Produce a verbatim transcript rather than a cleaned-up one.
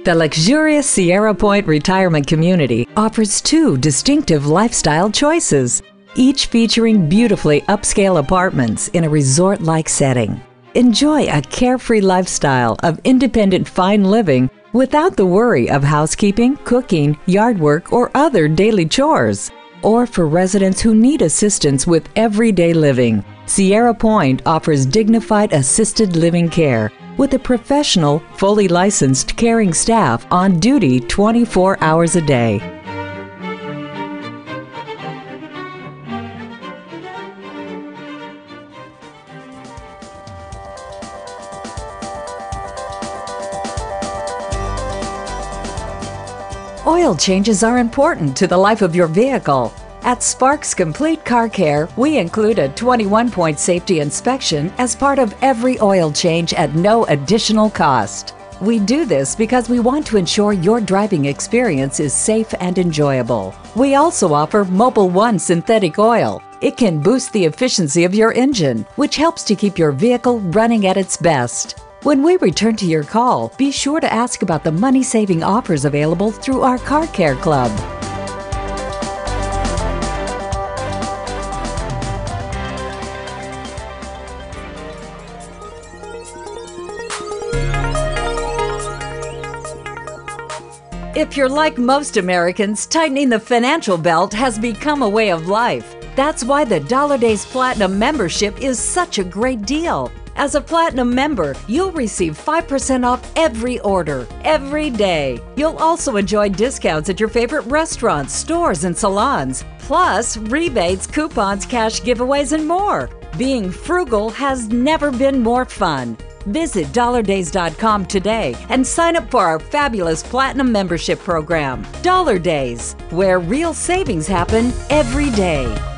The luxurious Sierra Point Retirement Community offers two distinctive lifestyle choices, each featuring beautifully upscale apartments in a resort-like setting. Enjoy a carefree lifestyle of independent fine living without the worry of housekeeping, cooking, yard work, or other daily chores. Or for residents who need assistance with everyday living, Sierra Point offers dignified assisted living care with a professional, fully licensed caring staff on duty twenty-four hours a day. Oil changes are important to the life of your vehicle. At Sparks Complete Car Care, we include a twenty-one point safety inspection as part of every oil change at no additional cost. We do this because we want to ensure your driving experience is safe and enjoyable. We also offer Mobil one synthetic oil. It can boost the efficiency of your engine, which helps to keep your vehicle running at its best. When we return to your call, be sure to ask about the money-saving offers available through our Car Care Club. If you're like most Americans, tightening the financial belt has become a way of life. That's why the Dollar Days Platinum membership is such a great deal. As a Platinum member, you'll receive five percent off every order, every day. You'll also enjoy discounts at your favorite restaurants, stores, and salons, plus rebates, coupons, cash giveaways, and more. Being frugal has never been more fun. Visit dollar days dot com today and sign up for our fabulous Platinum membership program. Dollar Days, where real savings happen every day.